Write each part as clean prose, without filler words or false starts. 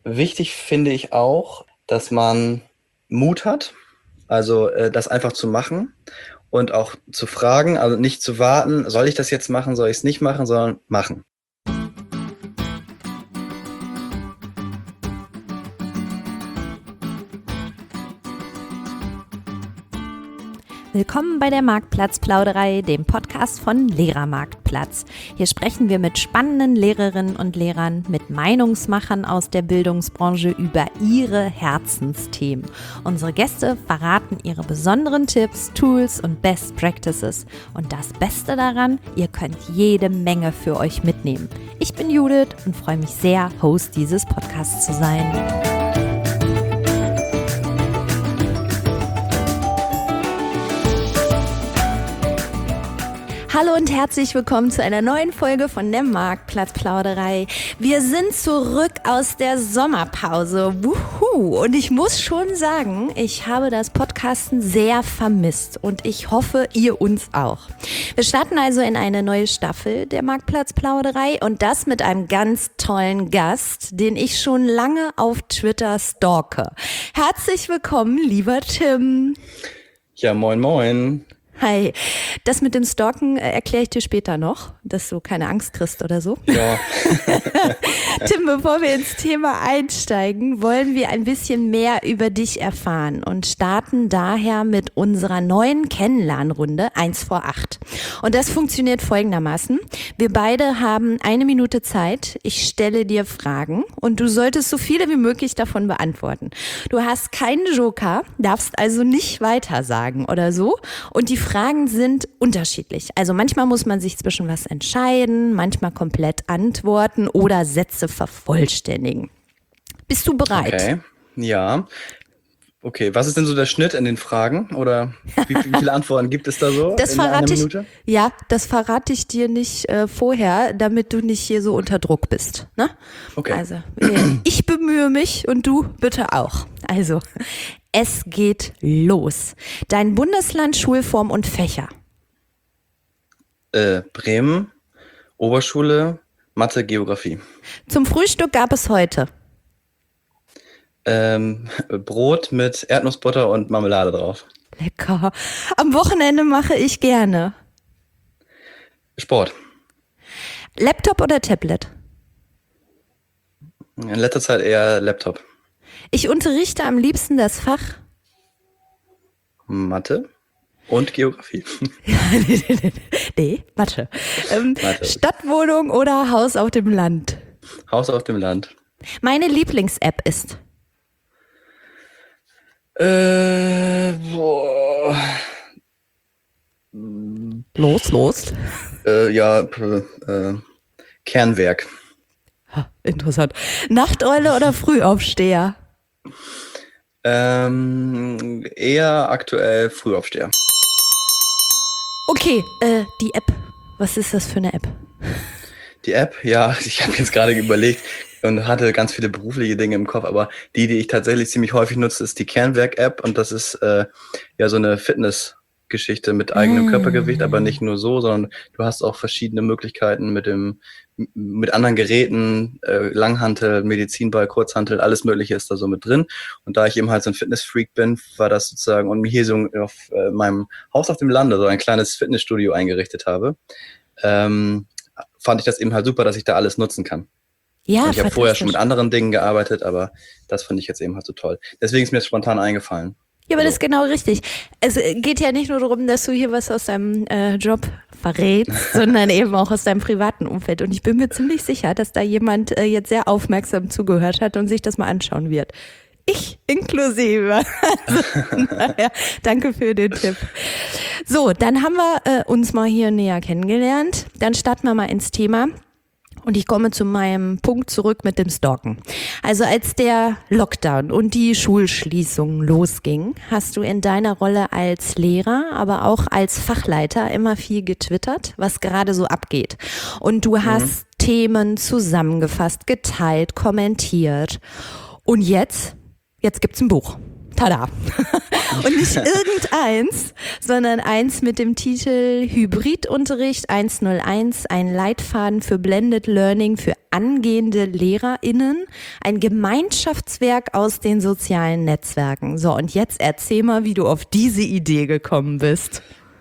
Wichtig finde ich auch, dass man Mut hat, also das einfach zu machen und auch zu fragen, also nicht zu warten, soll ich das jetzt machen, soll ich es nicht machen, sondern machen. Willkommen bei der Marktplatzplauderei, dem Podcast von Lehrermarktplatz. Hier sprechen wir mit spannenden Lehrerinnen und Lehrern, mit Meinungsmachern aus der Bildungsbranche über ihre Herzensthemen. Unsere Gäste verraten ihre besonderen Tipps, Tools und Best Practices. Und das Beste daran, ihr könnt jede Menge für euch mitnehmen. Ich bin Judith und freue mich sehr, Host dieses Podcasts zu sein. Hallo und herzlich willkommen zu einer neuen Folge von der Marktplatzplauderei. Wir sind zurück aus der Sommerpause. Wuhu! Und ich muss schon sagen, ich habe das Podcasten sehr vermisst und ich hoffe, ihr uns auch. Wir starten also in eine neue Staffel der Marktplatzplauderei und das mit einem ganz tollen Gast, den ich schon lange auf Twitter stalke. Herzlich willkommen, lieber Tim. Ja, moin moin. Hi, das mit dem Stalken erkläre ich dir später noch, dass du keine Angst kriegst oder so. Ja. Tim, bevor wir ins Thema einsteigen, wollen wir ein bisschen mehr über dich erfahren und starten daher mit unserer neuen Kennenlernrunde 1 vor 8. Und das funktioniert folgendermaßen. Wir beide haben 1 Minute Zeit. Ich stelle dir Fragen und du solltest so viele wie möglich davon beantworten. Du hast keinen Joker, darfst also nicht weitersagen oder so. Und die Fragen sind unterschiedlich. Also manchmal muss man sich zwischen was entscheiden, manchmal komplett antworten oder Sätze vervollständigen. Bist du bereit? Okay, ja. Okay, was ist denn so der Schnitt in den Fragen? Oder wie viele Antworten gibt es da so Das in einer verrate Minute? das verrate ich dir nicht vorher, damit du nicht hier so unter Druck bist. Ne? Okay. Also, ich bemühe mich und du bitte auch. Also, es geht los. Dein Bundesland, Schulform und Fächer. Bremen, Oberschule, Mathe, Geografie. Zum Frühstück gab es heute. Brot mit Erdnussbutter und Marmelade drauf. Lecker. Am Wochenende mache ich gerne. Sport. Laptop oder Tablet? In letzter Zeit eher Laptop. Ich unterrichte am liebsten das Fach. Mathe und Geografie. Nee, Mathe. Mathe. Stadtwohnung oder Haus auf dem Land? Haus auf dem Land. Meine Lieblings-App ist? Boah. Los. Kernwerk. Ha, interessant. Nachteule oder Frühaufsteher? Eher aktuell Frühaufsteher. Okay, die App. Was ist das für eine App? Die App, ja, ich habe jetzt gerade überlegt und hatte ganz viele berufliche Dinge im Kopf, aber die ich tatsächlich ziemlich häufig nutze, ist die Kernwerk-App und das ist ja so eine Fitnessgeschichte mit eigenem Körpergewicht, aber nicht nur so, sondern du hast auch verschiedene Möglichkeiten mit anderen Geräten, Langhantel, Medizinball, Kurzhantel, alles Mögliche ist da so mit drin. Und da ich eben halt so ein Fitnessfreak bin, war das sozusagen, und mir hier so auf meinem Haus auf dem Lande so ein kleines Fitnessstudio eingerichtet habe, fand ich das eben halt super, dass ich da alles nutzen kann. Ja, und ich habe vorher schon mit anderen Dingen gearbeitet, aber das fand ich jetzt eben halt so toll. Deswegen ist mir das spontan eingefallen. Ja, aber das ist genau richtig. Es geht ja nicht nur darum, dass du hier was aus deinem Job verrätst, sondern eben auch aus deinem privaten Umfeld. Und ich bin mir ziemlich sicher, dass da jemand jetzt sehr aufmerksam zugehört hat und sich das mal anschauen wird. Ich inklusive. Also, naja, danke für den Tipp. So, dann haben wir uns mal hier näher kennengelernt. Dann starten wir mal ins Thema. Und ich komme zu meinem Punkt zurück mit dem Stalken. Also als der Lockdown und die Schulschließung losging, hast du in deiner Rolle als Lehrer, aber auch als Fachleiter immer viel getwittert, was gerade so abgeht. Und du hast Themen zusammengefasst, geteilt, kommentiert. Und jetzt gibt's ein Buch. Tada! Und nicht irgendeins, sondern eins mit dem Titel Hybridunterricht 101, ein Leitfaden für Blended Learning für angehende LehrerInnen, ein Gemeinschaftswerk aus den sozialen Netzwerken. So, und jetzt erzähl mal, wie du auf diese Idee gekommen bist.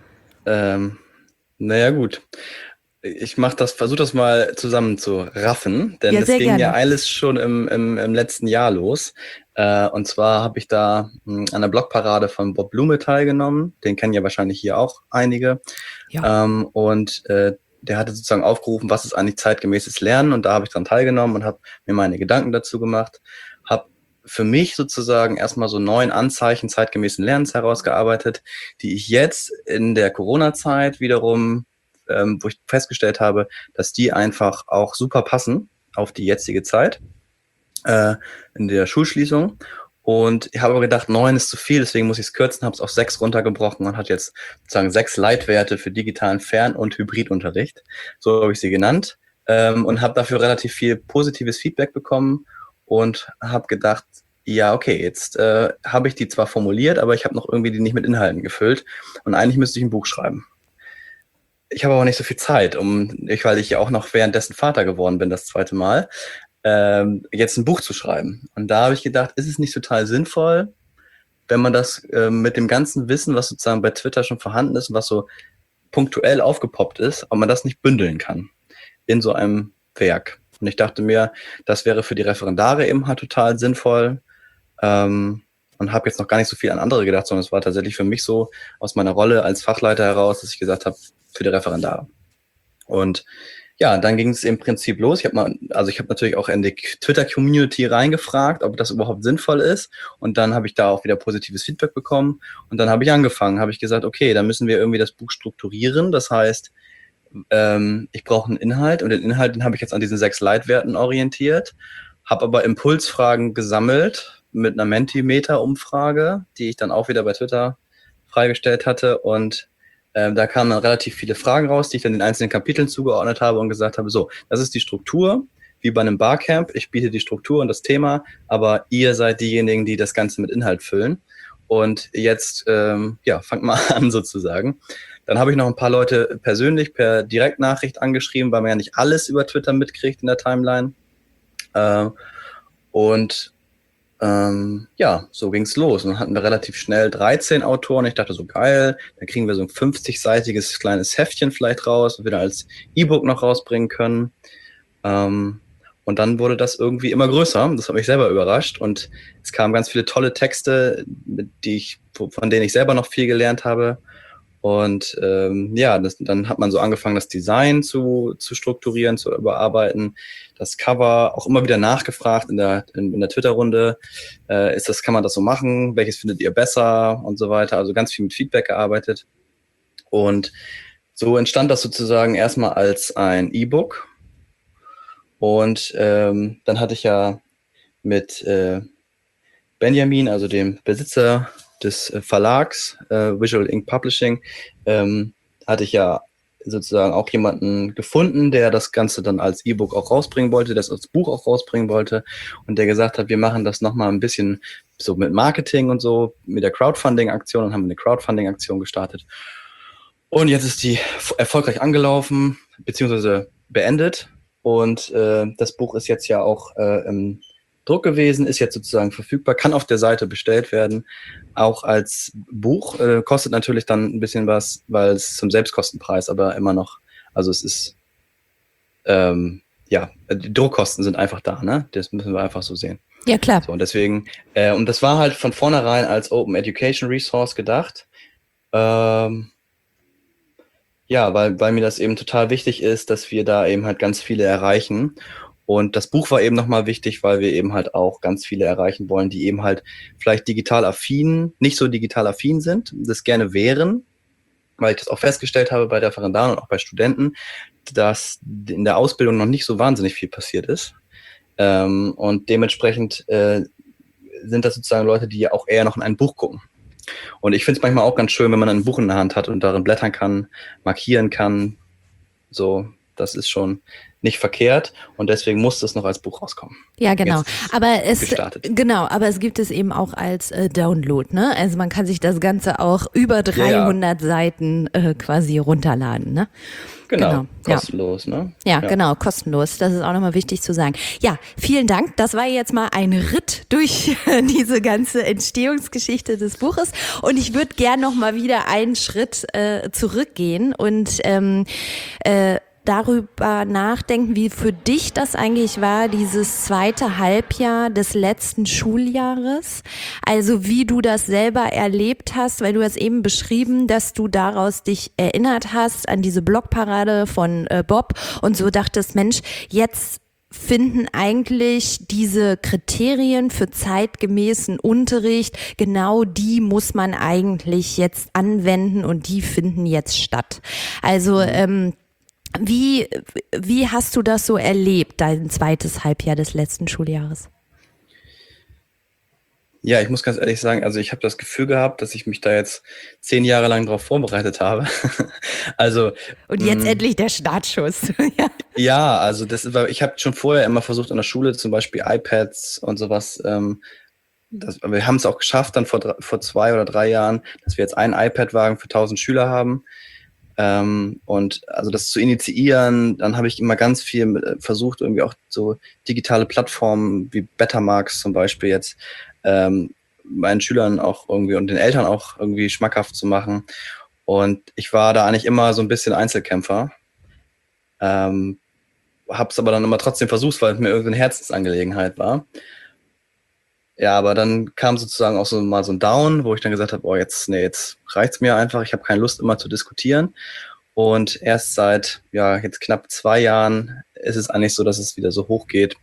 Naja, gut. Ich versuche das mal zusammen zu raffen, denn das ging gerne. ja alles schon im letzten Jahr los. Und zwar habe ich da an der Blogparade von Bob Blume teilgenommen. Den kennen ja wahrscheinlich hier auch einige. Ja. Der hatte sozusagen aufgerufen, was ist eigentlich zeitgemäßes Lernen? Und da habe ich dran teilgenommen und habe mir meine Gedanken dazu gemacht. Habe für mich sozusagen erstmal so 9 Anzeichen zeitgemäßen Lernens herausgearbeitet, die ich jetzt in der Corona-Zeit wiederum wo ich festgestellt habe, dass die einfach auch super passen auf die jetzige Zeit in der Schulschließung. Und ich habe aber gedacht, 9 ist zu viel, deswegen muss ich es kürzen, habe es auf 6 runtergebrochen und hat jetzt sozusagen 6 Leitwerte für digitalen Fern- und Hybridunterricht. So habe ich sie genannt und habe dafür relativ viel positives Feedback bekommen und habe gedacht, ja, okay, jetzt habe ich die zwar formuliert, aber ich habe noch irgendwie die nicht mit Inhalten gefüllt und eigentlich müsste ich ein Buch schreiben. Ich habe aber nicht so viel Zeit, weil ich ja auch noch währenddessen Vater geworden bin, das 2. Mal, jetzt ein Buch zu schreiben. Und da habe ich gedacht, ist es nicht total sinnvoll, wenn man das mit dem ganzen Wissen, was sozusagen bei Twitter schon vorhanden ist, was so punktuell aufgepoppt ist, ob man das nicht bündeln kann in so einem Werk. Und ich dachte mir, das wäre für die Referendare eben halt total sinnvoll. Und habe jetzt noch gar nicht so viel an andere gedacht, sondern es war tatsächlich für mich so aus meiner Rolle als Fachleiter heraus, dass ich gesagt habe, für die Referendare. Und ja, dann ging es im Prinzip los. Ich habe natürlich auch in die Twitter-Community reingefragt, ob das überhaupt sinnvoll ist. Und dann habe ich da auch wieder positives Feedback bekommen. Und dann habe ich angefangen, habe ich gesagt, okay, dann müssen wir irgendwie das Buch strukturieren. Das heißt, ich brauche einen Inhalt und den Inhalt, den habe ich jetzt an diesen 6 Leitwerten orientiert, habe aber Impulsfragen gesammelt mit einer Mentimeter-Umfrage, die ich dann auch wieder bei Twitter freigestellt hatte und da kamen dann relativ viele Fragen raus, die ich dann den einzelnen Kapiteln zugeordnet habe und gesagt habe, so, das ist die Struktur, wie bei einem Barcamp. Ich biete die Struktur und das Thema, aber ihr seid diejenigen, die das Ganze mit Inhalt füllen. Und jetzt, fangt mal an sozusagen. Dann habe ich noch ein paar Leute persönlich per Direktnachricht angeschrieben, weil man ja nicht alles über Twitter mitkriegt in der Timeline. So ging's los. Und dann hatten wir relativ schnell 13 Autoren. Ich dachte so, geil, dann kriegen wir so ein 50-seitiges kleines Heftchen vielleicht raus, das wir dann als E-Book noch rausbringen können. Und dann wurde das irgendwie immer größer. Das hat mich selber überrascht. Und es kamen ganz viele tolle Texte, von denen ich selber noch viel gelernt habe. Und dann hat man so angefangen, das Design zu strukturieren, zu überarbeiten. Das Cover auch immer wieder nachgefragt in der Twitter-Runde. Kann man das so machen? Welches findet ihr besser? Und so weiter. Also ganz viel mit Feedback gearbeitet. Und so entstand das sozusagen erstmal als ein E-Book. Und dann hatte ich ja mit Benjamin, also dem Besitzer des Verlags Visual Ink Publishing, hatte ich ja sozusagen auch jemanden gefunden, der das Ganze dann als E-Book auch rausbringen wollte, das als Buch auch rausbringen wollte und der gesagt hat, wir machen das nochmal ein bisschen so mit Marketing und so, mit der Crowdfunding-Aktion und haben eine Crowdfunding-Aktion gestartet. Und jetzt ist die erfolgreich angelaufen, beziehungsweise beendet und das Buch ist jetzt ja auch im Druck gewesen, ist jetzt sozusagen verfügbar, kann auf der Seite bestellt werden, auch als Buch, kostet natürlich dann ein bisschen was, weil es zum Selbstkostenpreis, aber immer noch, also es ist, die Druckkosten sind einfach da, ne? Das müssen wir einfach so sehen. Ja, klar. So, und deswegen, und das war halt von vornherein als Open Education Resource gedacht, weil mir das eben total wichtig ist, dass wir da eben halt ganz viele erreichen. Und das Buch war eben nochmal wichtig, weil wir eben halt auch ganz viele erreichen wollen, die eben halt vielleicht nicht so digital affin sind, das gerne wären, weil ich das auch festgestellt habe bei Referendaren und auch bei Studenten, dass in der Ausbildung noch nicht so wahnsinnig viel passiert ist. Und dementsprechend sind das sozusagen Leute, die ja auch eher noch in ein Buch gucken. Und ich finde es manchmal auch ganz schön, wenn man ein Buch in der Hand hat und darin blättern kann, markieren kann. So, das ist schon nicht verkehrt und deswegen musste es noch als Buch rauskommen. Ja, genau. Aber es gibt es eben auch als Download, ne? Also man kann sich das Ganze auch über 300 Seiten quasi runterladen, ne? Genau, kostenlos, ne? Ja, genau, kostenlos. Das ist auch nochmal wichtig zu sagen. Ja, vielen Dank. Das war jetzt mal ein Ritt durch diese ganze Entstehungsgeschichte des Buches. Und ich würde gern nochmal wieder einen Schritt zurückgehen und darüber nachdenken, wie für dich das eigentlich war, dieses zweite Halbjahr des letzten Schuljahres. Also wie du das selber erlebt hast, weil du hast eben beschrieben, dass du daraus dich erinnert hast an diese Blockparade von Bob und so dachtest, Mensch, jetzt finden eigentlich diese Kriterien für zeitgemäßen Unterricht, genau die muss man eigentlich jetzt anwenden und die finden jetzt statt. Also wie hast du das so erlebt, dein zweites Halbjahr des letzten Schuljahres? Ja, ich muss ganz ehrlich sagen, also ich habe das Gefühl gehabt, dass ich mich da jetzt 10 Jahre lang drauf vorbereitet habe. Also und jetzt endlich der Startschuss. Ja, also ich habe schon vorher immer versucht an der Schule zum Beispiel iPads und sowas. Wir haben es auch geschafft dann vor 2 oder 3 Jahren, dass wir jetzt einen iPad-Wagen für 1000 Schüler haben. Und also das zu initiieren, dann habe ich immer ganz viel versucht, irgendwie auch so digitale Plattformen wie Betamax zum Beispiel jetzt meinen Schülern auch irgendwie und den Eltern auch irgendwie schmackhaft zu machen. Und ich war da eigentlich immer so ein bisschen Einzelkämpfer. Habe es aber dann immer trotzdem versucht, weil es mir irgendwie eine Herzensangelegenheit war. Ja, aber dann kam sozusagen auch mal so ein Down, wo ich dann gesagt habe, jetzt reicht's mir einfach, ich habe keine Lust immer zu diskutieren. Und erst seit jetzt knapp 2 Jahren ist es eigentlich so, dass es wieder so hoch geht.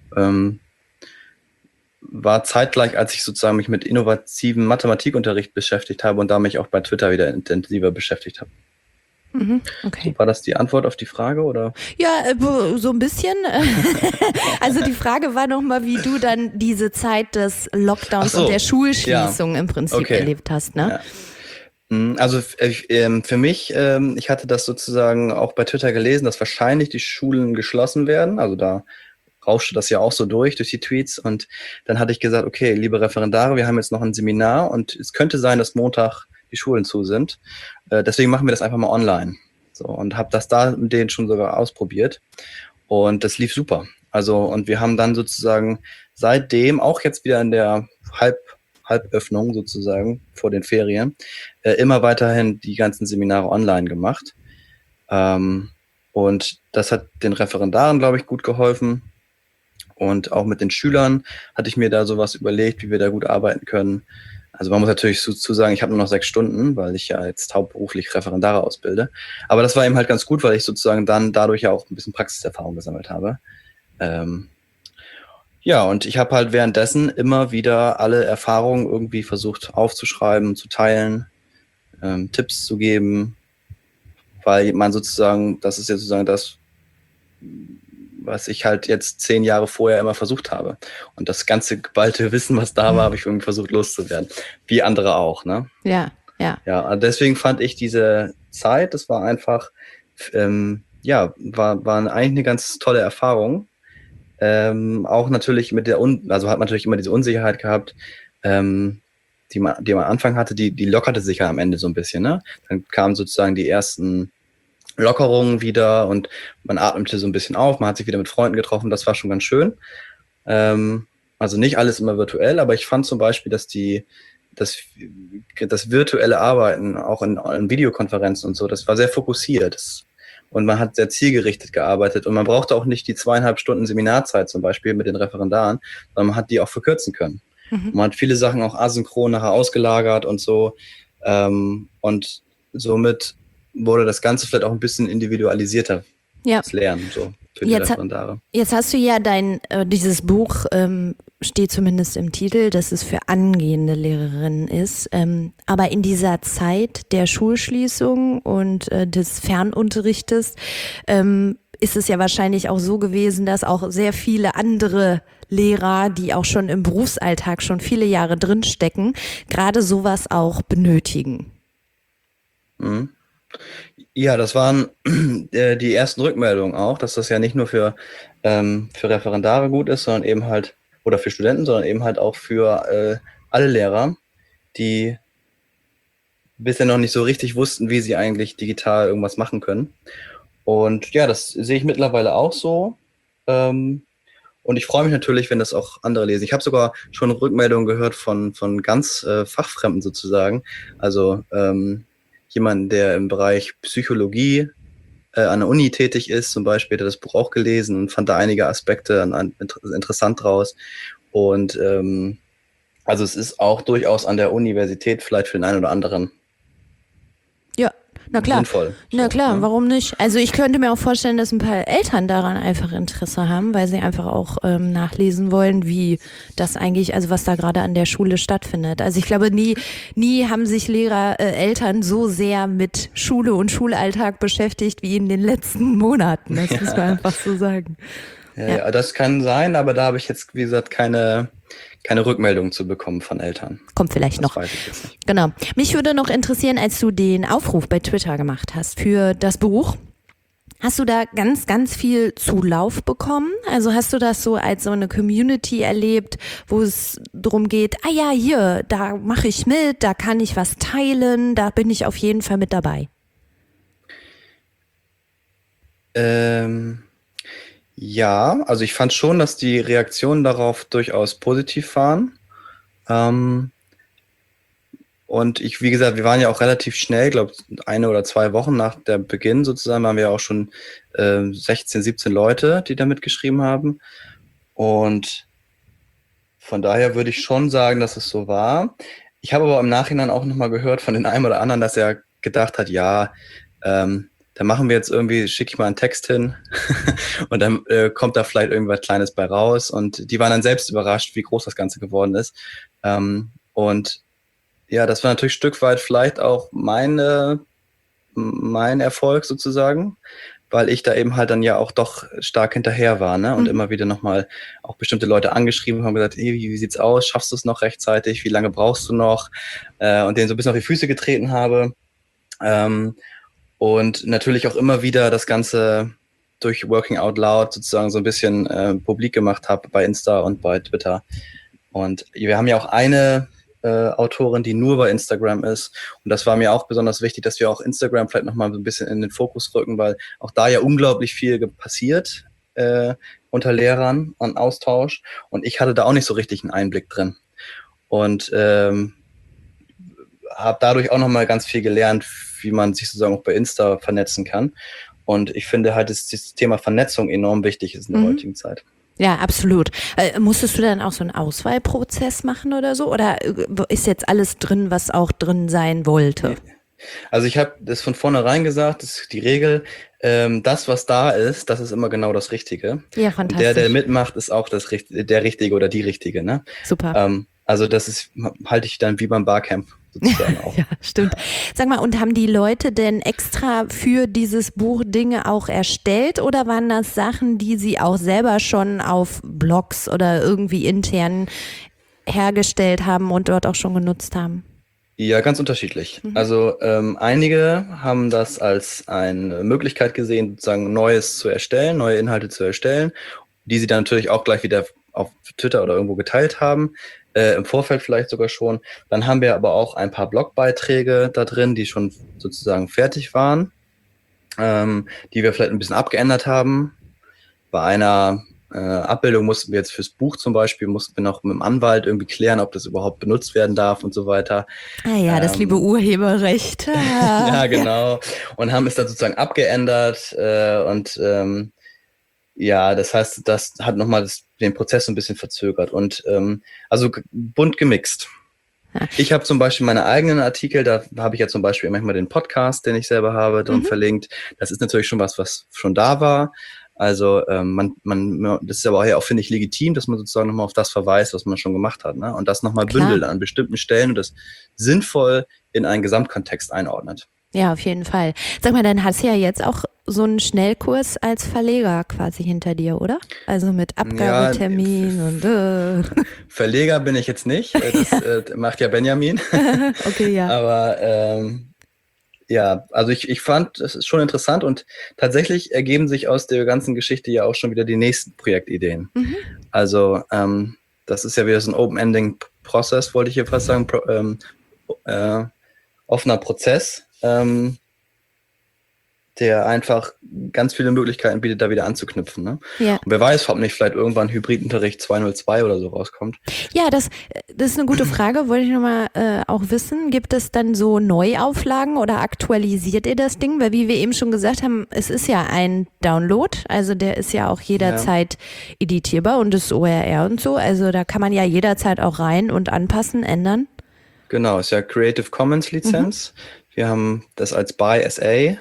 War zeitgleich, als ich sozusagen mich mit innovativen Mathematikunterricht beschäftigt habe und da mich auch bei Twitter wieder intensiver beschäftigt habe. Okay. So, war das die Antwort auf die Frage, oder? Ja, so ein bisschen. Also die Frage war nochmal, wie du dann diese Zeit des Lockdowns und der Schulschließung im Prinzip erlebt hast, ne? Ja. Also für mich, ich hatte das sozusagen auch bei Twitter gelesen, dass wahrscheinlich die Schulen geschlossen werden. Also da rauschte das ja auch so durch die Tweets. Und dann hatte ich gesagt, okay, liebe Referendare, wir haben jetzt noch ein Seminar und es könnte sein, dass Montag die Schulen zu sind. Deswegen machen wir das einfach mal online. So, und habe das da mit denen schon sogar ausprobiert. Und das lief super. Also, und wir haben dann sozusagen seitdem, auch jetzt wieder in der Halböffnung sozusagen vor den Ferien, immer weiterhin die ganzen Seminare online gemacht. Und das hat den Referendaren, glaube ich, gut geholfen. Und auch mit den Schülern hatte ich mir da sowas überlegt, wie wir da gut arbeiten können. Also man muss natürlich dazu sagen, ich habe nur noch 6 Stunden, weil ich ja jetzt hauptberuflich Referendare ausbilde. Aber das war eben halt ganz gut, weil ich sozusagen dann dadurch ja auch ein bisschen Praxiserfahrung gesammelt habe. Und ich habe halt währenddessen immer wieder alle Erfahrungen irgendwie versucht aufzuschreiben, zu teilen, Tipps zu geben, weil man sozusagen, das ist ja sozusagen das, was ich halt jetzt 10 Jahre vorher immer versucht habe. Und das ganze geballte Wissen, was da war, habe ich irgendwie versucht loszuwerden. Wie andere auch, ne? Ja. Ja, deswegen fand ich diese Zeit, das war einfach, war eigentlich eine ganz tolle Erfahrung. Auch natürlich also hat man natürlich immer diese Unsicherheit gehabt, die man am Anfang hatte, die lockerte sich ja am Ende so ein bisschen, ne? Dann kamen sozusagen die ersten Lockerungen wieder und man atmete so ein bisschen auf, man hat sich wieder mit Freunden getroffen, das war schon ganz schön. Also nicht alles immer virtuell, aber ich fand zum Beispiel, dass das virtuelle Arbeiten, auch in Videokonferenzen und so, das war sehr fokussiert. Und man hat sehr zielgerichtet gearbeitet und man brauchte auch nicht die 2,5 Stunden Seminarzeit zum Beispiel mit den Referendaren, sondern man hat die auch verkürzen können. Man hat viele Sachen auch asynchron nachher ausgelagert und so. Und somit wurde das Ganze vielleicht auch ein bisschen individualisierter, das Lernen so für die Referendare. Jetzt hast du ja dieses Buch, steht zumindest im Titel, dass es für angehende Lehrerinnen ist. Aber in dieser Zeit der Schulschließung und des Fernunterrichtes ist es ja wahrscheinlich auch so gewesen, dass auch sehr viele andere Lehrer, die auch schon im Berufsalltag schon viele Jahre drinstecken, gerade sowas auch benötigen. Ja, das waren die ersten Rückmeldungen auch, dass das ja nicht nur für Referendare gut ist, sondern eben halt, oder für Studenten, sondern eben halt auch für alle Lehrer, die bisher noch nicht so richtig wussten, wie sie eigentlich digital irgendwas machen können. Und ja, das sehe ich mittlerweile auch so. Und ich freue mich natürlich, wenn das auch andere lesen. Ich habe sogar schon Rückmeldungen gehört von ganz Fachfremden sozusagen. Also jemanden, der im Bereich Psychologie an der Uni tätig ist, zum Beispiel, der hat das Buch auch gelesen und fand da einige Aspekte interessant draus. Und also es ist auch durchaus an der Universität vielleicht für den einen oder anderen Ja, na klar. sinnvoll. Na So, klar, ne? warum nicht? Also ich könnte mir auch vorstellen, dass ein paar Eltern daran einfach Interesse haben, weil sie einfach auch nachlesen wollen, wie das eigentlich, also was da gerade an der Schule stattfindet. Also ich glaube, nie haben sich Eltern so sehr mit Schule und Schulalltag beschäftigt wie in den letzten Monaten. Das muss man einfach so sagen. Ja, das kann sein, aber da habe ich jetzt, wie gesagt, keine Rückmeldung zu bekommen von Eltern. Kommt vielleicht Das noch. weiß ich jetzt nicht. Genau. Mich würde noch interessieren, als du den Aufruf bei Twitter gemacht hast für das Buch, hast du da ganz, ganz viel Zulauf bekommen? Also hast du das so als so eine Community erlebt, wo es darum geht, ah ja, hier, da mache ich mit, da kann ich was teilen, da bin ich auf jeden Fall mit dabei. Ja, also ich fand schon, dass die Reaktionen darauf durchaus positiv waren. Und wie gesagt, wir waren ja auch relativ schnell, glaube 1 oder 2 Wochen nach der Beginn sozusagen, waren wir auch schon 16, 17 Leute, die da mitgeschrieben haben. Und von daher würde ich schon sagen, dass es so war. Ich habe aber im Nachhinein auch nochmal gehört von den einen oder anderen, dass er gedacht hat, ja, da machen wir jetzt irgendwie, schicke ich mal einen Text hin und dann kommt da vielleicht irgendwas Kleines bei raus. Und die waren dann selbst überrascht, wie groß das Ganze geworden ist. Und ja, das war natürlich ein Stück weit vielleicht auch mein Erfolg sozusagen, weil ich da eben halt dann ja auch doch stark hinterher war, ne? Und immer wieder nochmal auch bestimmte Leute angeschrieben haben, gesagt, hey, wie sieht's aus? Schaffst du es noch rechtzeitig? Wie lange brauchst du noch? Und denen so ein bisschen auf die Füße getreten habe. Und natürlich auch immer wieder das Ganze durch Working Out Loud sozusagen so ein bisschen publik gemacht habe bei Insta und bei Twitter. Und wir haben ja auch eine Autorin, die nur bei Instagram ist. Und das war mir auch besonders wichtig, dass wir auch Instagram vielleicht nochmal so ein bisschen in den Fokus rücken, weil auch da ja unglaublich viel passiert unter Lehrern an Austausch. Und ich hatte da auch nicht so richtig einen Einblick drin. Und habe dadurch auch nochmal ganz viel gelernt, wie man sich sozusagen auch bei Insta vernetzen kann. Und ich finde halt, dass das Thema Vernetzung enorm wichtig ist in der heutigen Zeit. Ja, absolut. Musstest du dann auch so einen Auswahlprozess machen oder so? Oder ist jetzt alles drin, was auch drin sein wollte? Also ich habe das von vornherein gesagt, das ist die Regel, das, was da ist, das ist immer genau das Richtige. Ja, fantastisch. Der mitmacht, ist auch der Richtige oder die Richtige. Ne? Super. Also das ist, halte ich dann wie beim Barcamp sozusagen auch. Ja, stimmt. Sag mal, und haben die Leute denn extra für dieses Buch Dinge auch erstellt oder waren das Sachen, die sie auch selber schon auf Blogs oder irgendwie intern hergestellt haben und dort auch schon genutzt haben? Ja, ganz unterschiedlich. Also einige haben das als eine Möglichkeit gesehen, sozusagen Neues zu erstellen, neue Inhalte zu erstellen, die sie dann natürlich auch gleich wieder auf Twitter oder irgendwo geteilt haben, im Vorfeld vielleicht sogar schon. Dann haben wir aber auch ein paar Blogbeiträge da drin, die schon sozusagen fertig waren, die wir vielleicht ein bisschen abgeändert haben. Bei einer Abbildung mussten wir jetzt fürs Buch zum Beispiel, mussten wir noch mit dem Anwalt irgendwie klären, ob das überhaupt benutzt werden darf und so weiter. Ah ja, das liebe Urheberrecht. Ja, genau. Und haben es dann sozusagen abgeändert und ja, das heißt, das hat nochmal den Prozess ein bisschen verzögert und also bunt gemixt. Ja. Ich habe zum Beispiel meine eigenen Artikel, da habe ich ja zum Beispiel manchmal den Podcast, den ich selber habe, drin verlinkt. Das ist natürlich schon was schon da war. Also das ist aber auch, finde ich, legitim, dass man sozusagen nochmal auf das verweist, was man schon gemacht hat, ne? Und das nochmal bündelt an bestimmten Stellen und das sinnvoll in einen Gesamtkontext einordnet. Ja, auf jeden Fall. Sag mal, dann hast du ja jetzt auch so einen Schnellkurs als Verleger quasi hinter dir, oder? Also mit Abgabetermin und Verleger bin ich jetzt nicht, das macht ja Benjamin. Okay, ja. Aber Ja, also ich fand, das ist schon interessant und tatsächlich ergeben sich aus der ganzen Geschichte ja auch schon wieder die nächsten Projektideen. Mhm. Also das ist ja wieder so ein Open-Ending-Prozess, wollte ich hier fast sagen, offener Prozess, der einfach ganz viele Möglichkeiten bietet, da wieder anzuknüpfen. Ne? Ja. Und wer weiß, ob nicht vielleicht irgendwann Hybridunterricht 202 oder so rauskommt. Ja, das ist eine gute Frage. Wollte ich nochmal auch wissen, gibt es dann so Neuauflagen oder aktualisiert ihr das Ding? Weil wie wir eben schon gesagt haben, es ist ja ein Download, also der ist ja auch jederzeit editierbar und das ORR und so. Also da kann man ja jederzeit auch rein und anpassen, ändern. Genau, ist ja Creative Commons Lizenz. Wir haben das als BY SA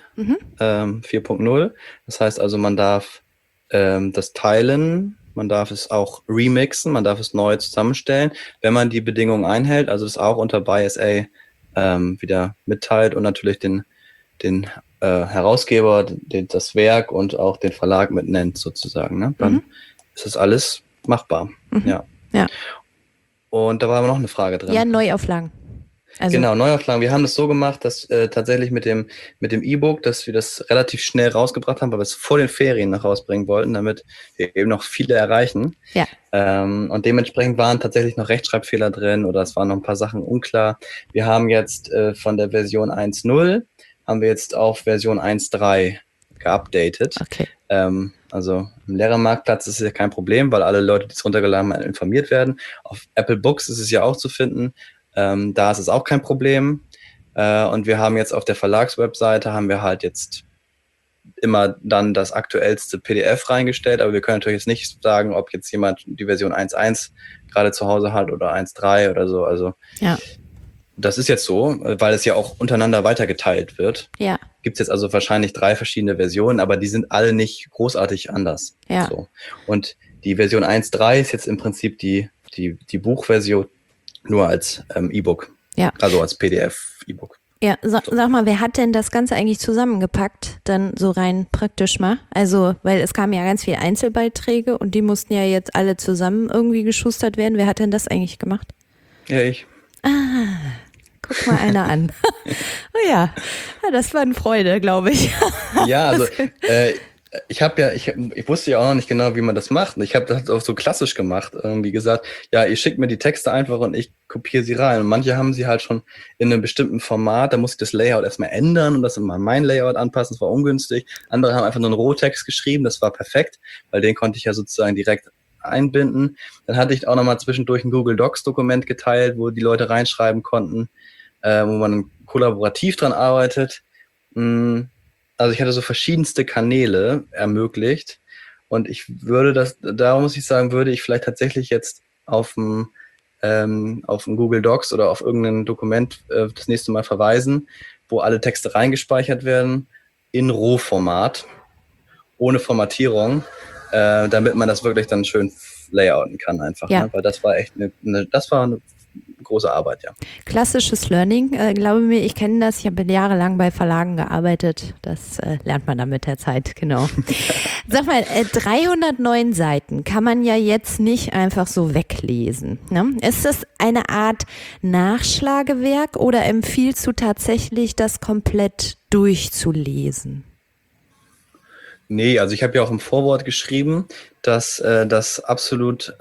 4.0. Das heißt also, man darf das teilen, man darf es auch remixen, man darf es neu zusammenstellen, wenn man die Bedingungen einhält, also das auch unter BY SA wieder mitteilt und natürlich den Herausgeber, das Werk und auch den Verlag mit nennt sozusagen. Ne? Dann ist das alles machbar. Ja. Und da war aber noch eine Frage drin. Ja, Neuauflagen. Also Genau, Neuauflagen. Wir haben das so gemacht, dass tatsächlich mit dem E-Book, dass wir das relativ schnell rausgebracht haben, weil wir es vor den Ferien noch rausbringen wollten, damit wir eben noch viele erreichen. Ja. Und dementsprechend waren tatsächlich noch Rechtschreibfehler drin oder es waren noch ein paar Sachen unklar. Wir haben jetzt von der Version 1.0 haben wir jetzt auf Version 1.3 geupdatet. Okay. Also im Lehrermarktplatz ist es ja kein Problem, weil alle Leute, die es runtergeladen haben, informiert werden. Auf Apple Books ist es ja auch zu finden. Da ist es auch kein Problem. Und wir haben jetzt auf der Verlagswebseite haben wir halt jetzt immer dann das aktuellste PDF reingestellt, aber wir können natürlich jetzt nicht sagen, ob jetzt jemand die Version 1.1 gerade zu Hause hat oder 1.3 oder so. Also ja. Das ist jetzt so, weil es ja auch untereinander weitergeteilt wird. Ja. Gibt es jetzt also wahrscheinlich 3 verschiedene Versionen, aber die sind alle nicht großartig anders. Ja. So. Und die Version 1.3 ist jetzt im Prinzip die Buchversion nur als E-Book. Ja. Also als PDF-E-Book. Ja, sag mal, wer hat denn das Ganze eigentlich zusammengepackt, dann so rein praktisch mal? Also, weil es kamen ja ganz viele Einzelbeiträge und die mussten ja jetzt alle zusammen irgendwie geschustert werden. Wer hat denn das eigentlich gemacht? Ja, ich. Guck mal einer an. Oh ja, das war eine Freude, glaube ich. Ja, also ich wusste ja auch noch nicht genau, wie man das macht. Und ich habe das auch so klassisch gemacht. Wie gesagt, ja, ihr schickt mir die Texte einfach und ich kopiere sie rein. Und manche haben sie halt schon in einem bestimmten Format. Da muss ich das Layout erstmal ändern und das immer an mein Layout anpassen. Das war ungünstig. Andere haben einfach nur einen Rohtext geschrieben. Das war perfekt, weil den konnte ich ja sozusagen direkt einbinden. Dann hatte ich auch nochmal zwischendurch ein Google Docs Dokument geteilt, wo die Leute reinschreiben konnten, wo man kollaborativ dran arbeitet. Also ich hatte so verschiedenste Kanäle ermöglicht und darum muss ich sagen, würde ich vielleicht tatsächlich jetzt auf ein Google Docs oder auf irgendein Dokument das nächste Mal verweisen, wo alle Texte reingespeichert werden, in Rohformat, ohne Formatierung, damit man das wirklich dann schön layouten kann einfach. Ja. Ne? Weil das war echt das war eine große Arbeit, ja. Klassisches Learning. Glaube mir, ich kenne das. Ich habe jahrelang bei Verlagen gearbeitet. Das lernt man dann mit der Zeit, genau. Sag mal, 309 Seiten kann man ja jetzt nicht einfach so weglesen. Ne? Ist das eine Art Nachschlagewerk oder empfiehlst du tatsächlich, das komplett durchzulesen? Nee, also ich habe ja auch im Vorwort geschrieben, dass das absolut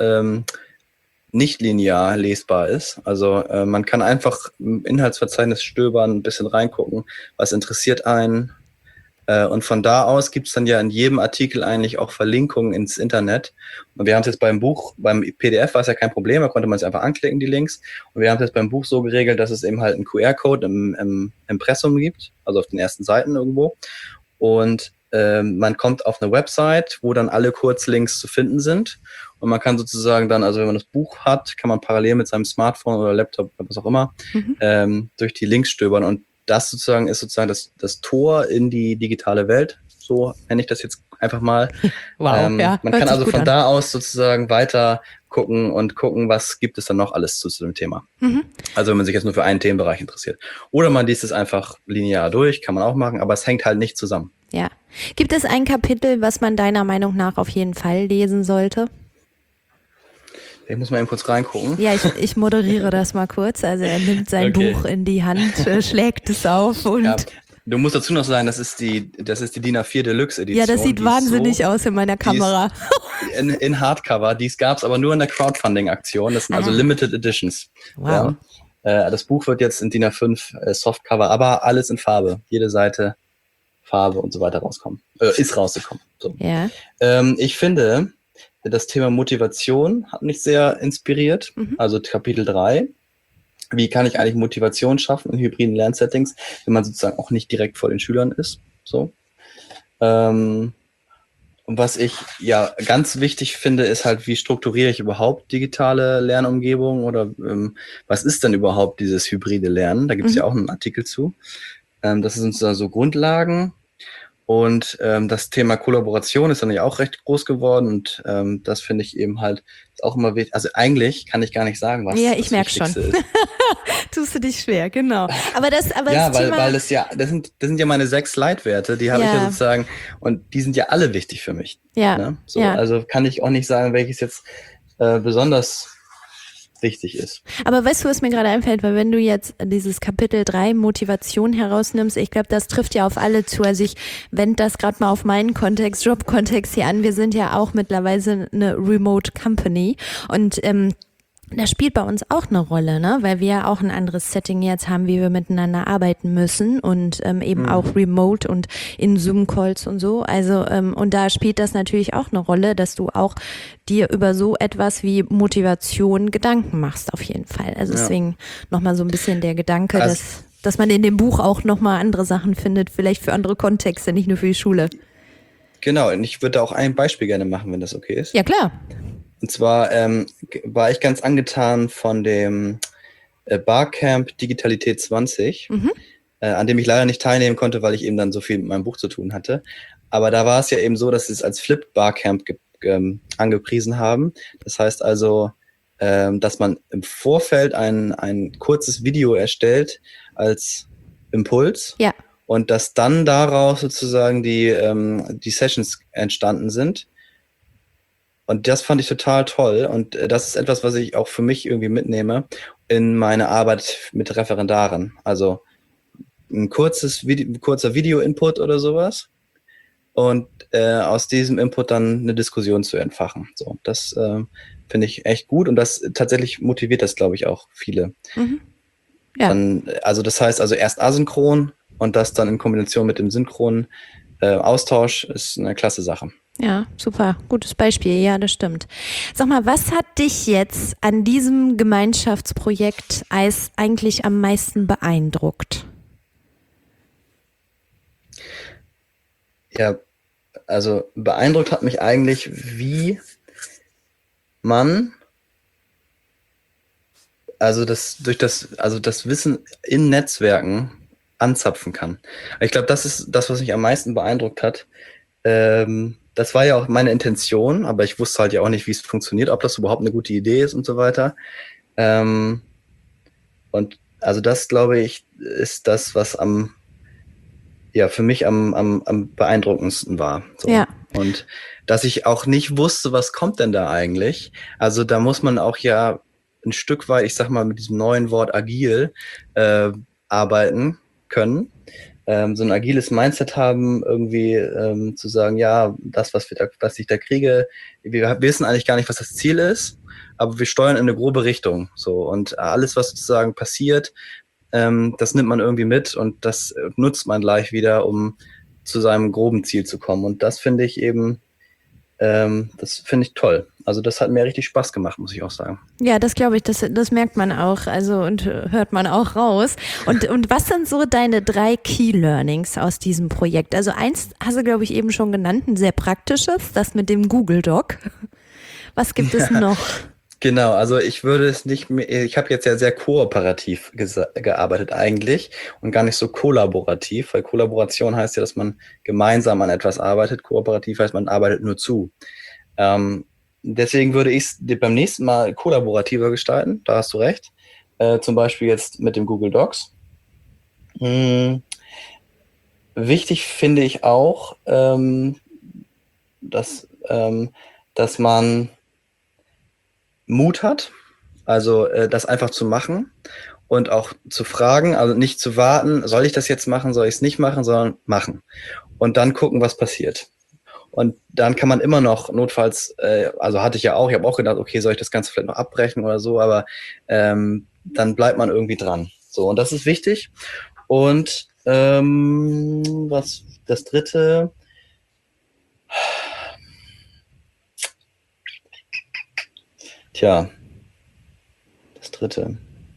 nicht linear lesbar ist. Also man kann einfach im Inhaltsverzeichnis stöbern, ein bisschen reingucken, was interessiert einen. Und von da aus gibt's dann ja in jedem Artikel eigentlich auch Verlinkungen ins Internet. Und wir haben es jetzt beim PDF war es ja kein Problem, da konnte man es einfach anklicken, die Links. Und wir haben es jetzt beim Buch so geregelt, dass es eben halt einen QR-Code im Impressum gibt, also auf den ersten Seiten irgendwo. Und man kommt auf eine Website, wo dann alle Kurzlinks zu finden sind. Und man kann sozusagen dann, also wenn man das Buch hat, kann man parallel mit seinem Smartphone oder Laptop, was auch immer, durch die Links stöbern. Und das sozusagen ist sozusagen das Tor in die digitale Welt. So nenne ich das jetzt einfach mal. Wow, ja, man kann also von da aus sozusagen weiter gucken, was gibt es dann noch alles zu dem Thema. Also wenn man sich jetzt nur für einen Themenbereich interessiert. Oder man liest es einfach linear durch, kann man auch machen, aber es hängt halt nicht zusammen. Ja. Gibt es ein Kapitel, was man deiner Meinung nach auf jeden Fall lesen sollte? Ich muss mal eben kurz reingucken. Ja, ich moderiere das mal kurz. Also er nimmt sein Buch in die Hand, schlägt es auf und... Ja. Du musst dazu noch sagen, das ist die DIN A4 Deluxe Edition. Ja, das sieht wahnsinnig aus in meiner Kamera. In Hardcover. Dies gab es aber nur in der Crowdfunding-Aktion. Das sind also Limited Editions. Wow. Ja. Das Buch wird jetzt in DIN A5 Softcover, aber alles in Farbe. Jede Seite Farbe und so weiter rauskommen. Ist rausgekommen. So. Ja. Ich finde, das Thema Motivation hat mich sehr inspiriert. Also Kapitel 3. Wie kann ich eigentlich Motivation schaffen in hybriden Lernsettings, wenn man sozusagen auch nicht direkt vor den Schülern ist? So. Und was ich ja ganz wichtig finde, ist halt, wie strukturiere ich überhaupt digitale Lernumgebungen oder was ist denn überhaupt dieses hybride Lernen? Da gibt es ja auch einen Artikel zu. Das sind so Grundlagen. Und das Thema Kollaboration ist dann ja auch recht groß geworden und das finde ich eben halt auch immer wichtig. Also eigentlich kann ich gar nicht sagen, was ja, das ich merke schon. ist. Tust du dich schwer, genau. Aber das sind ja meine 6 Leitwerte, die habe ich ja sozusagen und die sind ja alle wichtig für mich. Ja. Ne? So, also kann ich auch nicht sagen, welches jetzt besonders wichtig ist. Aber weißt du, was mir gerade einfällt, weil wenn du jetzt dieses Kapitel 3 Motivation herausnimmst, ich glaube, das trifft ja auf alle zu. Also ich wende das gerade mal auf meinen Kontext, Job-Kontext hier an. Wir sind ja auch mittlerweile eine Remote Company und das spielt bei uns auch eine Rolle, ne? Weil wir ja auch ein anderes Setting jetzt haben, wie wir miteinander arbeiten müssen und eben auch remote und in Zoom-Calls und so. Also und da spielt das natürlich auch eine Rolle, dass du auch dir über so etwas wie Motivation Gedanken machst, auf jeden Fall. Also deswegen nochmal so ein bisschen der Gedanke, dass man in dem Buch auch nochmal andere Sachen findet, vielleicht für andere Kontexte, nicht nur für die Schule. Genau, und ich würde auch ein Beispiel gerne machen, wenn das okay ist. Ja, klar. Und zwar war ich ganz angetan von dem Barcamp Digitalität 20, an dem ich leider nicht teilnehmen konnte, weil ich eben dann so viel mit meinem Buch zu tun hatte. Aber da war es ja eben so, dass sie es als Flip Barcamp angepriesen haben. Das heißt also, dass man im Vorfeld ein kurzes Video erstellt als Impuls. Ja. Und dass dann daraus sozusagen die Sessions entstanden sind. Und das fand ich total toll. Und das ist etwas, was ich auch für mich irgendwie mitnehme in meine Arbeit mit Referendaren. Also ein kurzer Video-Input oder sowas. Und aus diesem Input dann eine Diskussion zu entfachen. So, das finde ich echt gut. Und das tatsächlich motiviert das, glaube ich, auch viele. Ja. Dann, also das heißt also erst asynchron und das dann in Kombination mit dem synchronen Austausch ist eine klasse Sache. Ja, super. Gutes Beispiel. Ja, das stimmt. Sag mal, was hat dich jetzt an diesem Gemeinschaftsprojekt eigentlich am meisten beeindruckt? Ja, also beeindruckt hat mich eigentlich, wie man das Wissen in Netzwerken anzapfen kann. Ich glaube, das ist das, was mich am meisten beeindruckt hat. Das war ja auch meine Intention, aber ich wusste halt ja auch nicht, wie es funktioniert, ob das überhaupt eine gute Idee ist und so weiter. Und also das, glaube ich, ist das, was für mich am beeindruckendsten war. So. Ja. Und dass ich auch nicht wusste, was kommt denn da eigentlich. Also da muss man auch ja ein Stück weit, ich sag mal, mit diesem neuen Wort agil arbeiten können. So ein agiles Mindset haben, irgendwie zu sagen, ja, das, was ich da kriege, wir wissen eigentlich gar nicht, was das Ziel ist, aber wir steuern in eine grobe Richtung. So, und alles, was sozusagen passiert, das nimmt man irgendwie mit und das nutzt man gleich wieder, um zu seinem groben Ziel zu kommen. Und das finde ich eben, das finde ich toll. Also das hat mir richtig Spaß gemacht, muss ich auch sagen. Ja, das glaube ich, das merkt man auch, also und hört man auch raus. Und was sind so deine 3 Key Learnings aus diesem Projekt? Also eins hast du, glaube ich, eben schon genannt, ein sehr praktisches, das mit dem Google Doc. Was gibt es noch? Genau, also ich würde es nicht mehr, ich habe jetzt ja sehr kooperativ gearbeitet eigentlich und gar nicht so kollaborativ, weil Kollaboration heißt ja, dass man gemeinsam an etwas arbeitet, kooperativ heißt, man arbeitet nur zu. Deswegen würde ich es beim nächsten Mal kollaborativer gestalten, da hast du recht, zum Beispiel jetzt mit dem Google Docs. Wichtig finde ich auch, dass man Mut hat, also das einfach zu machen und auch zu fragen, also nicht zu warten, soll ich das jetzt machen, soll ich es nicht machen, sondern machen. Und dann gucken, was passiert. Und dann kann man immer noch notfalls, also hatte ich ja auch, ich habe auch gedacht, okay, soll ich das Ganze vielleicht noch abbrechen oder so, aber dann bleibt man irgendwie dran. So, und das ist wichtig. Und was das dritte? Tja, das dritte.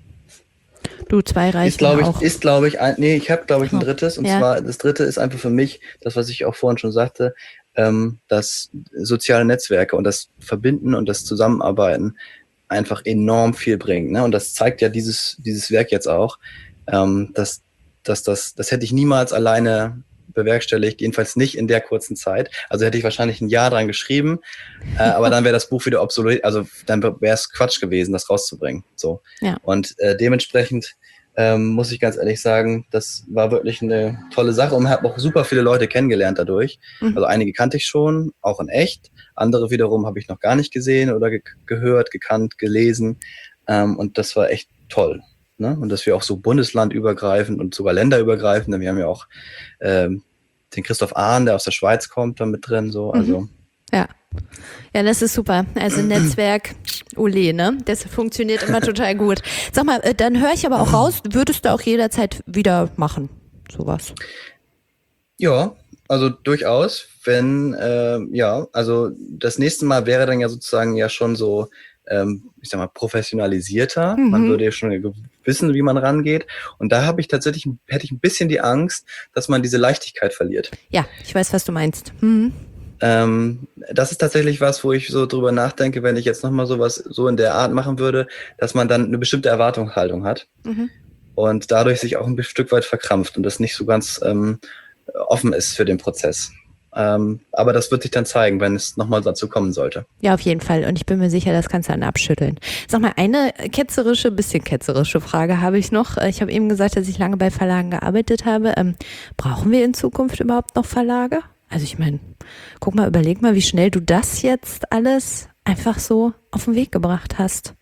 Du, zwei reichen auch. Nee, ich habe, glaube ich, ein drittes. Und zwar, das dritte ist einfach für mich, das, was ich auch vorhin schon sagte, dass soziale Netzwerke und das Verbinden und das Zusammenarbeiten einfach enorm viel bringt. Ne? Und das zeigt ja dieses Werk jetzt auch, dass das hätte ich niemals alleine bewerkstelligt, jedenfalls nicht in der kurzen Zeit. Also hätte ich wahrscheinlich ein Jahr dran geschrieben, aber dann wäre das Buch wieder obsolet, also dann wäre es Quatsch gewesen, das rauszubringen. So. Ja. Und dementsprechend muss ich ganz ehrlich sagen, das war wirklich eine tolle Sache und habe auch super viele Leute kennengelernt dadurch. Also einige kannte ich schon, auch in echt. Andere wiederum habe ich noch gar nicht gesehen oder gehört, gekannt, gelesen. Und das war echt toll. Ne? Und dass wir auch so bundeslandübergreifend und sogar länderübergreifend, denn wir haben ja auch den Christoph Ahn, der aus der Schweiz kommt, da mit drin. So. Also. Ja. Ja, das ist super. Also Netzwerk, ole, ne? Das funktioniert immer total gut. Sag mal, dann höre ich aber auch raus, würdest du auch jederzeit wieder machen, sowas? Ja, also durchaus. Wenn, also das nächste Mal wäre dann ja sozusagen ja schon so, ich sag mal, professionalisierter. Man würde ja schon wissen, wie man rangeht. Und da hätte ich ein bisschen die Angst, dass man diese Leichtigkeit verliert. Ja, ich weiß, was du meinst. Das ist tatsächlich was, wo ich so drüber nachdenke, wenn ich jetzt nochmal sowas so in der Art machen würde, dass man dann eine bestimmte Erwartungshaltung hat und dadurch sich auch ein Stück weit verkrampft und das nicht so ganz offen ist für den Prozess. Aber das wird sich dann zeigen, wenn es nochmal dazu kommen sollte. Ja, auf jeden Fall. Und ich bin mir sicher, das kannst du dann abschütteln. Sag mal, eine bisschen ketzerische Frage habe ich noch. Ich habe eben gesagt, dass ich lange bei Verlagen gearbeitet habe. Brauchen wir in Zukunft überhaupt noch Verlage? Also ich meine, überleg mal, wie schnell du das jetzt alles einfach so auf den Weg gebracht hast.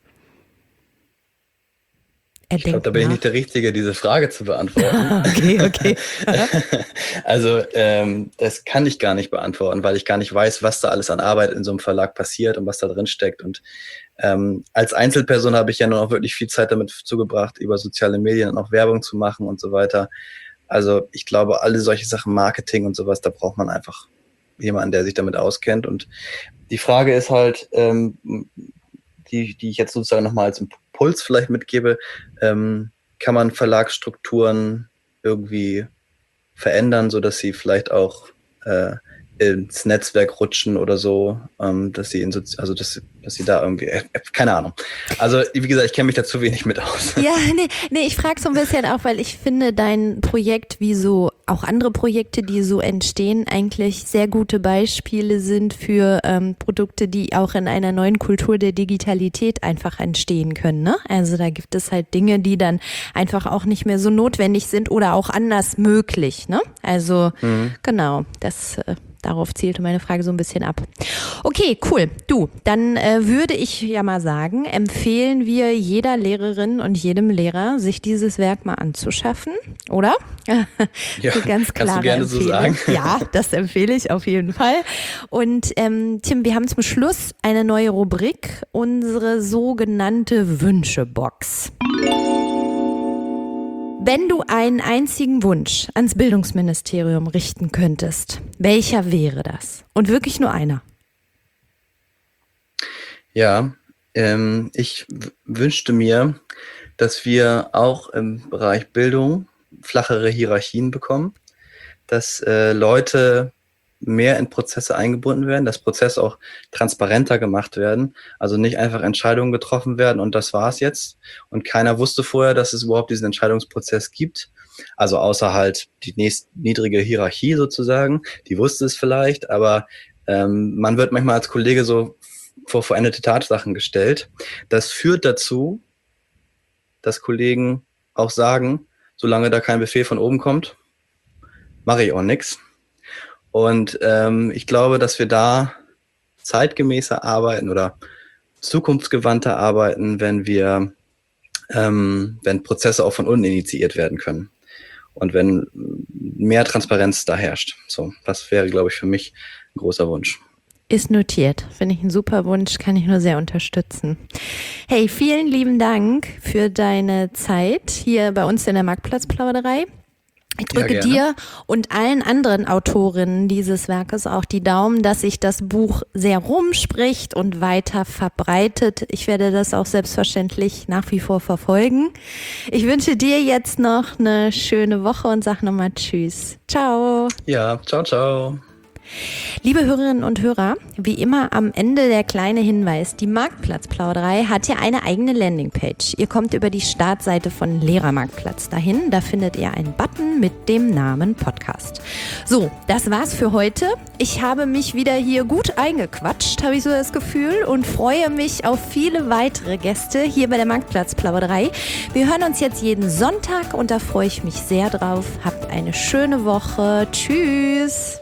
Ich glaube, da bin ich nicht der Richtige, diese Frage zu beantworten. Okay. Also das kann ich gar nicht beantworten, weil ich gar nicht weiß, was da alles an Arbeit in so einem Verlag passiert und was da drin steckt. Und als Einzelperson habe ich ja nur noch wirklich viel Zeit damit zugebracht, über soziale Medien und auch Werbung zu machen und so weiter. Also ich glaube, alle solche Sachen, Marketing und sowas, da braucht man einfach jemanden, der sich damit auskennt. Und die Frage ist halt, die ich jetzt sozusagen nochmal als Impuls vielleicht mitgebe, kann man Verlagsstrukturen irgendwie verändern, sodass sie vielleicht auch ins Netzwerk rutschen oder so, dass sie dass sie da irgendwie, keine Ahnung. Also wie gesagt, ich kenne mich da zu wenig mit aus. Ja, nee, ich frage so ein bisschen auch, weil ich finde dein Projekt, wie so auch andere Projekte, die so entstehen, eigentlich sehr gute Beispiele sind für Produkte, die auch in einer neuen Kultur der Digitalität einfach entstehen können. Ne? Also da gibt es halt Dinge, die dann einfach auch nicht mehr so notwendig sind oder auch anders möglich. Ne? Also genau, darauf zielte meine Frage so ein bisschen ab. Okay, cool. Du, dann würde ich ja mal sagen, empfehlen wir jeder Lehrerin und jedem Lehrer, sich dieses Werk mal anzuschaffen, oder? Ja, ganz klare kannst du gerne Empfehlung. So sagen. Ja, das empfehle ich auf jeden Fall. Und Tim, wir haben zum Schluss eine neue Rubrik, unsere sogenannte Wünschebox. Wenn du einen einzigen Wunsch ans Bildungsministerium richten könntest, welcher wäre das? Und wirklich nur einer. Ja, ich wünschte mir, dass wir auch im Bereich Bildung flachere Hierarchien bekommen, dass Leute mehr in Prozesse eingebunden werden, dass Prozesse auch transparenter gemacht werden, also nicht einfach Entscheidungen getroffen werden und das war's jetzt und keiner wusste vorher, dass es überhaupt diesen Entscheidungsprozess gibt, also außer halt die niedrige Hierarchie sozusagen, die wusste es vielleicht, aber man wird manchmal als Kollege so vor veränderte Tatsachen gestellt. Das führt dazu, dass Kollegen auch sagen, solange da kein Befehl von oben kommt, mache ich auch nichts. Und ich glaube, dass wir da zeitgemäßer arbeiten oder zukunftsgewandter arbeiten, wenn wir wenn Prozesse auch von unten initiiert werden können und wenn mehr Transparenz da herrscht. So, das wäre, glaube ich, für mich ein großer Wunsch. Ist notiert. Finde ich ein super Wunsch, kann ich nur sehr unterstützen. Hey, vielen lieben Dank für deine Zeit hier bei uns in der Marktplatzplauderei. Ich drücke dir und allen anderen Autorinnen dieses Werkes auch die Daumen, dass sich das Buch sehr rumspricht und weiter verbreitet. Ich werde das auch selbstverständlich nach wie vor verfolgen. Ich wünsche dir jetzt noch eine schöne Woche und sag nochmal Tschüss. Ciao. Ja, ciao, ciao. Liebe Hörerinnen und Hörer, wie immer am Ende der kleine Hinweis, die Marktplatzplauderei hat ja eine eigene Landingpage. Ihr kommt über die Startseite von Lehrermarktplatz dahin, da findet ihr einen Button mit dem Namen Podcast. So, das war's für heute. Ich habe mich wieder hier gut eingequatscht, habe ich so das Gefühl, und freue mich auf viele weitere Gäste hier bei der Marktplatzplauderei. Wir hören uns jetzt jeden Sonntag und da freue ich mich sehr drauf. Habt eine schöne Woche. Tschüss.